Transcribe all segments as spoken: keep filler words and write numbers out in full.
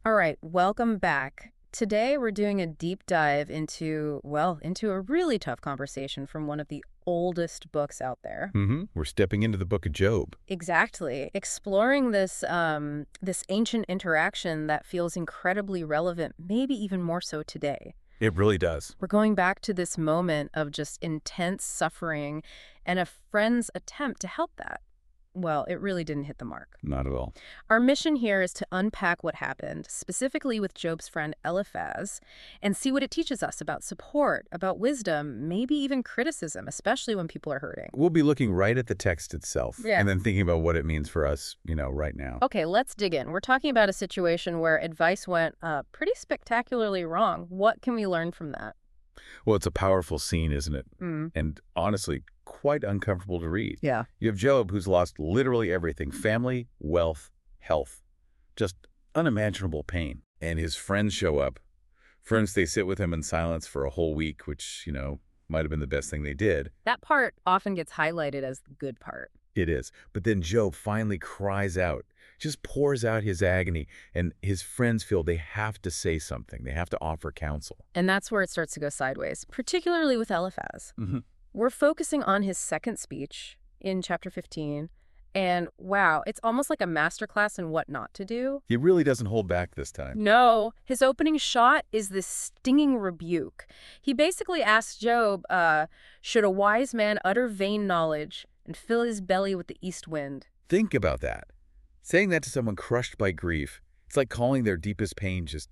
All right, welcome back. Today we're doing a deep dive into, well, into a really tough conversation from one of the oldest books out there. Mm-hmm. We're stepping into the book of Job. Exactly. Exploring this um this ancient interaction that feels incredibly relevant, maybe even more so today. It really does. We're going back to this moment of just intense suffering and a friend's attempt to help that. Well, it really didn't hit the mark. Not at all. Our mission here is to unpack what happened, specifically with Job's friend Eliphaz, and see what it teaches us about support, about wisdom, maybe even criticism, especially when people are hurting. We'll be looking right at the text itself Yeah. and then thinking about what it means for us, you know, right now. Okay, let's dig in. We're talking about a situation where advice went uh, pretty spectacularly wrong. What can we learn from that? Well, it's a powerful scene, isn't it? Mm. And honestly, quite uncomfortable to read. Yeah. You have Job, who's lost literally everything: family, wealth, health. Just unimaginable pain. And his friends show up. Friends, they sit with him in silence for a whole week, which, you know, might have been the best thing they did. That part often gets highlighted as the good part. It is. But then Job finally cries out, just pours out his agony, and his friends feel they have to say something. They have to offer counsel. And that's where it starts to go sideways, particularly with Eliphaz. Mm-hmm. We're focusing on his second speech in chapter fifteen, and wow, it's almost like a masterclass in what not to do. He really doesn't hold back this time. No, his opening shot is this stinging rebuke. He basically asks Job, uh, should a wise man utter vain knowledge and fill his belly with the east wind? Think about that. Saying that to someone crushed by grief, it's like calling their deepest pain just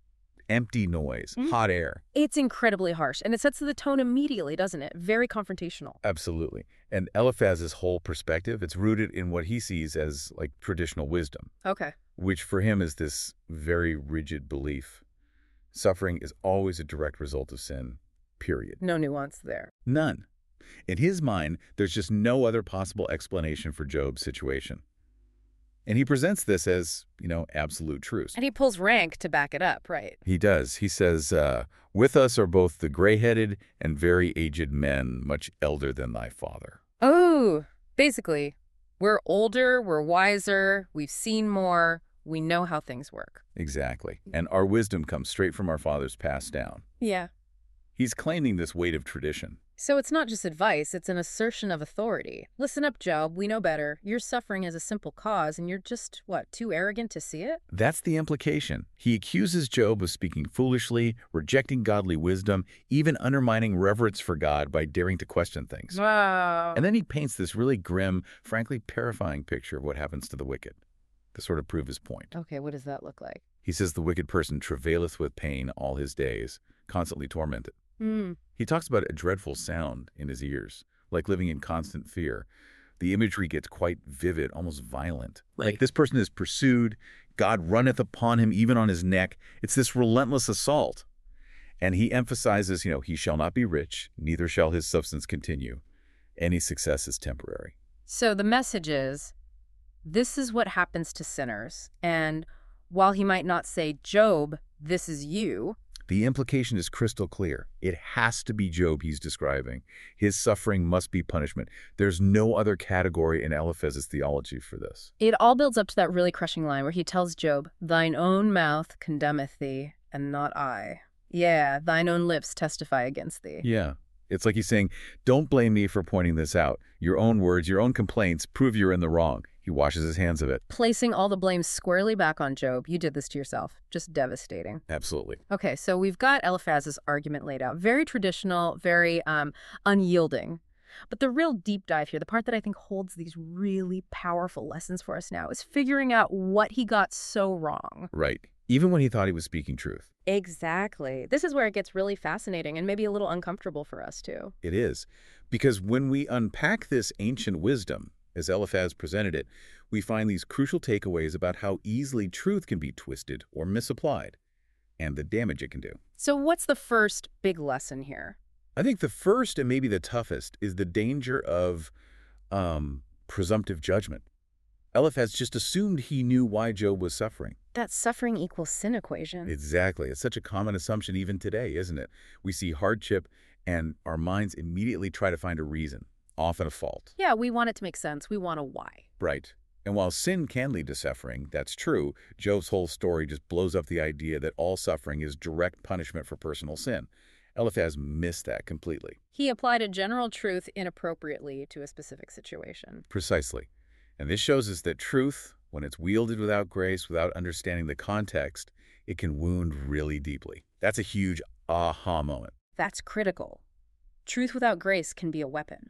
empty noise, Mm. hot air. It's incredibly harsh, and it sets the tone immediately, doesn't it? Very confrontational. Absolutely. And Eliphaz's whole perspective, it's rooted in what he sees as like traditional wisdom, Okay. which for him is this very rigid belief. Suffering is always a direct result of sin, period. No nuance there. None. In his mind, there's just no other possible explanation for Job's situation. And he presents this as, you know, absolute truth. And he pulls rank to back it up, right? He does. He says, uh, with us are both the gray-headed and very aged men, much elder than thy father. Oh, basically, we're older, we're wiser, we've seen more, we know how things work. Exactly. And our wisdom comes straight from our fathers passed down. Yeah. He's claiming this weight of tradition. So it's not just advice, it's an assertion of authority. Listen up, Job, we know better. Your suffering is a simple cause, and you're just, what, too arrogant to see it? That's the implication. He accuses Job of speaking foolishly, rejecting godly wisdom, even undermining reverence for God by daring to question things. Wow. And then he paints this really grim, frankly terrifying picture of what happens to the wicked, to sort of prove his point. Okay, what does that look like? He says the wicked person travaileth with pain all his days, constantly tormented. Hmm. He talks about a dreadful sound in his ears, like living in constant fear. The imagery gets quite vivid, almost violent. Like this person is pursued, God runneth upon him, even on his neck. It's this relentless assault. And he emphasizes, you know, he shall not be rich, neither shall his substance continue. Any success is temporary. So the message is, this is what happens to sinners. And while he might not say, Job, this is you, The implication is crystal clear. It has to be Job he's describing. His suffering must be punishment. There's no other category in Eliphaz's theology for this. it all builds up to that really crushing line where he tells Job, thine own mouth condemneth thee, and not I. Yeah, thine own lips testify against thee. Yeah. It's like he's saying, don't blame me for pointing this out. Your own words, your own complaints prove you're in the wrong. He washes his hands of it. Placing all the blame squarely back on Job. You did this to yourself. Just devastating. Absolutely. Okay, so we've got Eliphaz's argument laid out. Very traditional, very um, unyielding. But the real deep dive here, the part that I think holds these really powerful lessons for us now, is figuring out what he got so wrong. Right. Even when he thought he was speaking truth. Exactly. This is where it gets really fascinating and maybe a little uncomfortable for us, too. It is. Because when we unpack this ancient wisdom, as Eliphaz presented it, we find these crucial takeaways about how easily truth can be twisted or misapplied, and the damage it can do. So what's the first big lesson here? I think the first and maybe the toughest is the danger of um, presumptive judgment. Eliphaz just assumed he knew why Job was suffering. That suffering equals sin equation. Exactly. It's such a common assumption even today, isn't it? We see hardship and our minds immediately try to find a reason, often a fault. Yeah, we want it to make sense. We want a why. Right. And while sin can lead to suffering, that's true, Job's whole story just blows up the idea that all suffering is direct punishment for personal sin. Eliphaz missed that completely. He applied a general truth inappropriately to a specific situation. Precisely. And this shows us that truth, when it's wielded without grace, without understanding the context, it can wound really deeply. That's a huge aha moment. That's critical. Truth without grace can be a weapon.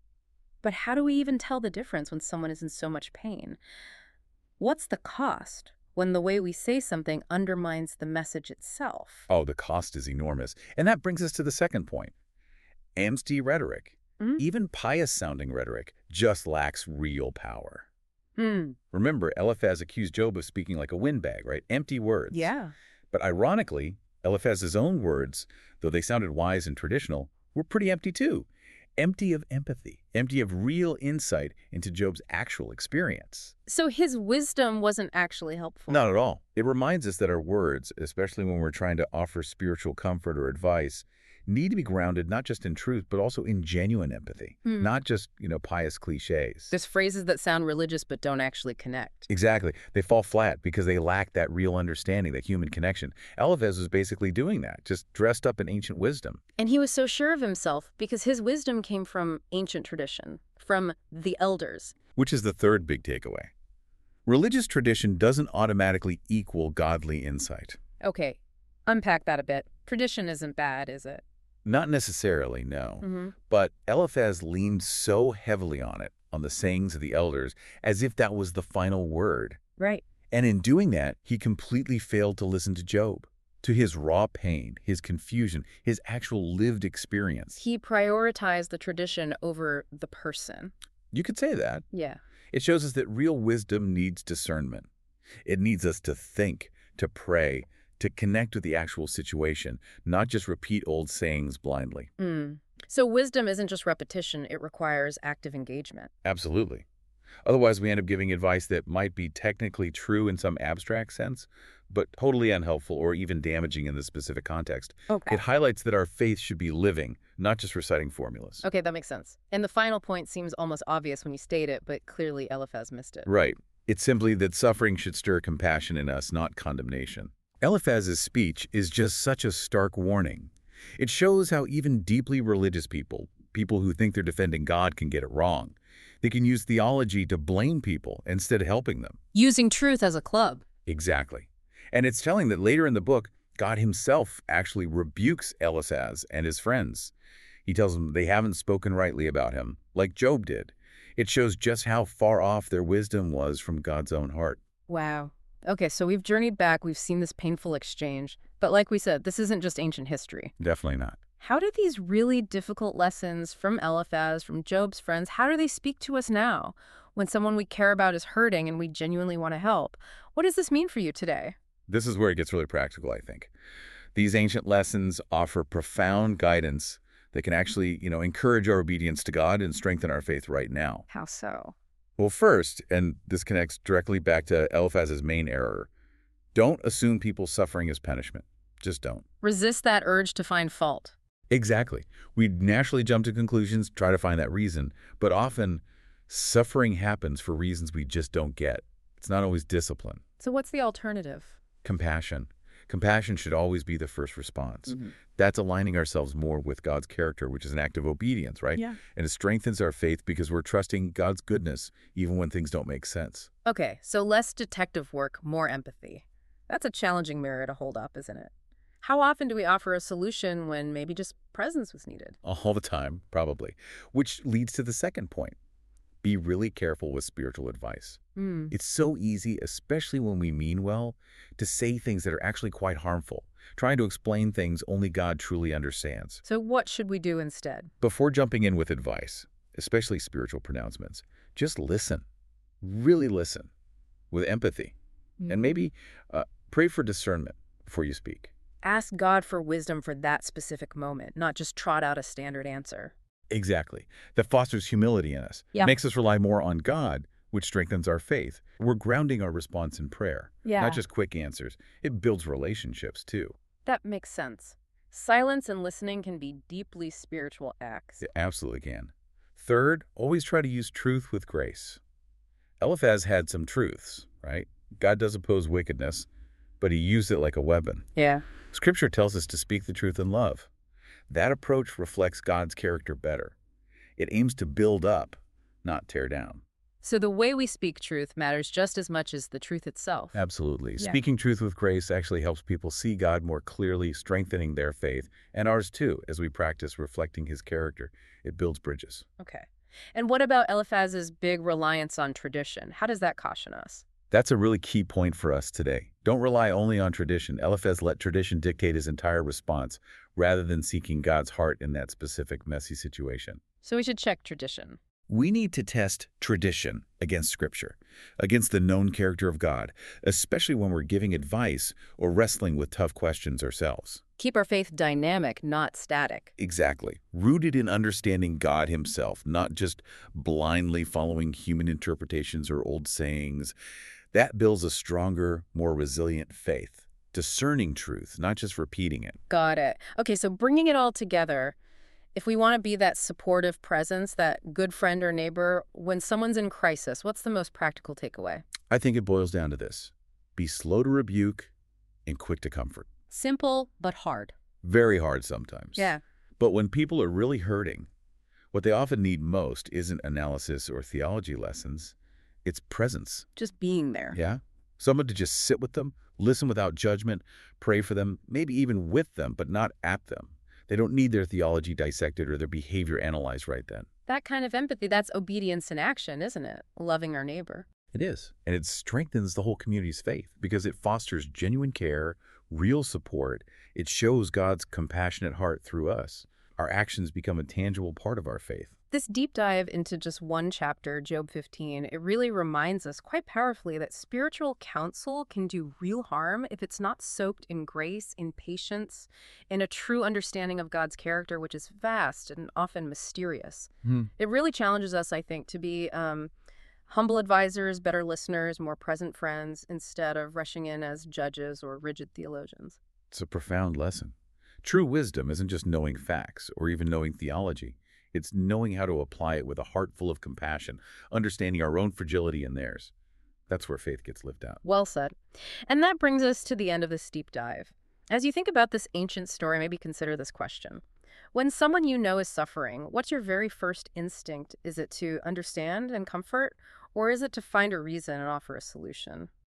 But how do we even tell the difference when someone is in so much pain? What's the cost when the way we say something undermines the message itself? Oh, the cost is enormous. And that brings us to the second point. Empty rhetoric, Mm-hmm. even pious-sounding rhetoric, just lacks real power. Hmm. Remember, Eliphaz accused Job of speaking like a windbag, right? Empty words. Yeah. But ironically, Eliphaz's own words, though they sounded wise and traditional, were pretty empty too. Empty of empathy, empty of real insight into Job's actual experience. So his wisdom wasn't actually helpful. Not at all. It reminds us that our words, especially when we're trying to offer spiritual comfort or advice, need to be grounded not just in truth, but also in genuine empathy, Hmm. not just, you know, pious cliches. There's phrases that sound religious but don't actually connect. Exactly. They fall flat because they lack that real understanding, that human connection. Eliphaz was basically doing that, just dressed up in ancient wisdom. And he was so sure of himself because his wisdom came from ancient tradition, from the elders. Which is the third big takeaway. Religious tradition doesn't automatically equal godly insight. Okay, unpack that a bit. Tradition isn't bad, is it? Not necessarily, no. Mm-hmm. But Eliphaz leaned so heavily on it, on the sayings of the elders, as if that was the final word. Right. And in doing that, he completely failed to listen to Job, to his raw pain, his confusion, his actual lived experience. He prioritized the tradition over the person. You could say that. Yeah. It shows us that real wisdom needs discernment. It needs us to think, to pray, to connect with the actual situation, not just repeat old sayings blindly. Mm. So wisdom isn't just repetition, it requires active engagement. Absolutely. Otherwise, we end up giving advice that might be technically true in some abstract sense, but totally unhelpful or even damaging in the specific context. Okay. It highlights that our faith should be living, not just reciting formulas. Okay, that makes sense. And the final point seems almost obvious when you state it, but clearly Eliphaz missed it. Right. It's simply that suffering should stir compassion in us, not condemnation. Eliphaz's speech is just such a stark warning. It shows how even deeply religious people, people who think they're defending God, can get it wrong. They can use theology to blame people instead of helping them. Using truth as a club. Exactly. And it's telling that later in the book, God himself actually rebukes Eliphaz and his friends. He tells them they haven't spoken rightly about him, like Job did. It shows just how far off their wisdom was from God's own heart. Wow. Okay, so we've journeyed back, we've seen this painful exchange, but like we said, this isn't just ancient history. Definitely not. How do these really difficult lessons from Eliphaz, from Job's friends, how do they speak to us now when someone we care about is hurting and we genuinely want to help? What does this mean for you today? This is where it gets really practical, I think. These ancient lessons offer profound guidance that can actually, you know, encourage our obedience to God and strengthen our faith right now. How so? Well, first, and this connects directly back to Eliphaz's main error, don't assume people's suffering is punishment. Just don't. Resist that urge to find fault. Exactly. We naturally jump to conclusions, try to find that reason, but often suffering happens for reasons we just don't get. It's not always discipline. So what's the alternative? Compassion. Compassion should always be the first response. Mm-hmm. That's aligning ourselves more with God's character, which is an act of obedience, right? Yeah. And it strengthens our faith because we're trusting God's goodness even when things don't make sense. Okay, so less detective work, more empathy. That's a challenging mirror to hold up, isn't it? How often do we offer a solution when maybe just presence was needed? All the time, probably. Which leads to the second point. Be really careful with spiritual advice. Hmm. It's so easy, especially when we mean well, to say things that are actually quite harmful, trying to explain things only God truly understands. So what should we do instead? Before jumping in with advice, especially spiritual pronouncements, just listen. Really listen with empathy. And maybe uh, pray for discernment before you speak. Ask God for wisdom for that specific moment, not just trot out a standard answer. Exactly. That fosters humility in us. Yeah. Makes us rely more on God, which strengthens our faith. We're grounding our response in prayer, Yeah. not just quick answers. It builds relationships, too. That makes sense. Silence and listening can be deeply spiritual acts. It absolutely can. Third, always try to use truth with grace. Eliphaz had some truths, right? God does oppose wickedness, but he used it like a weapon. Yeah. Scripture tells us to speak the truth in love. That approach reflects God's character better. It aims to build up, not tear down. So the way we speak truth matters just as much as the truth itself. Absolutely. Yeah. Speaking truth with grace actually helps people see God more clearly, strengthening their faith, and ours too, as we practice reflecting his character. It builds bridges. Okay. And what about Eliphaz's big reliance on tradition? How does that caution us? That's a really key point for us today. Don't rely only on tradition. Eliphaz let tradition dictate his entire response, rather than seeking God's heart in that specific messy situation. So we should check tradition. We need to test tradition against Scripture, against the known character of God, especially when we're giving advice or wrestling with tough questions ourselves. Keep our faith dynamic, not static. Exactly. Rooted in understanding God himself, not just blindly following human interpretations or old sayings. That builds a stronger, more resilient faith, discerning truth, not just repeating it. Got it. Okay, so bringing it all together, if we want to be that supportive presence, that good friend or neighbor, when someone's in crisis, what's the most practical takeaway? I think it boils down to this. Be slow to rebuke and quick to comfort. Simple, but hard. Very hard sometimes. Yeah. But when people are really hurting, what they often need most isn't analysis or theology lessons. It's presence. Just being there. Yeah? Someone to just sit with them, listen without judgment, pray for them, maybe even with them, but not at them. They don't need their theology dissected or their behavior analyzed right then. That kind of empathy, that's obedience in action, isn't it? Loving our neighbor. It is. And it strengthens the whole community's faith because it fosters genuine care, real support. It shows God's compassionate heart through us. Our actions become a tangible part of our faith. This deep dive into just one chapter, Job fifteen, it really reminds us quite powerfully that spiritual counsel can do real harm if it's not soaked in grace, in patience, in a true understanding of God's character, which is vast and often mysterious. Hmm. It really challenges us, I think, to be um, humble advisors, better listeners, more present friends, instead of rushing in as judges or rigid theologians. It's a profound lesson. True wisdom isn't just knowing facts or even knowing theology. It's knowing how to apply it with a heart full of compassion, understanding our own fragility and theirs. That's where faith gets lived out. Well said. And that brings us to the end of this deep dive. As you think about this ancient story, maybe consider this question. When someone you know is suffering, what's your very first instinct? Is it to understand and comfort, or is it to find a reason and offer a solution?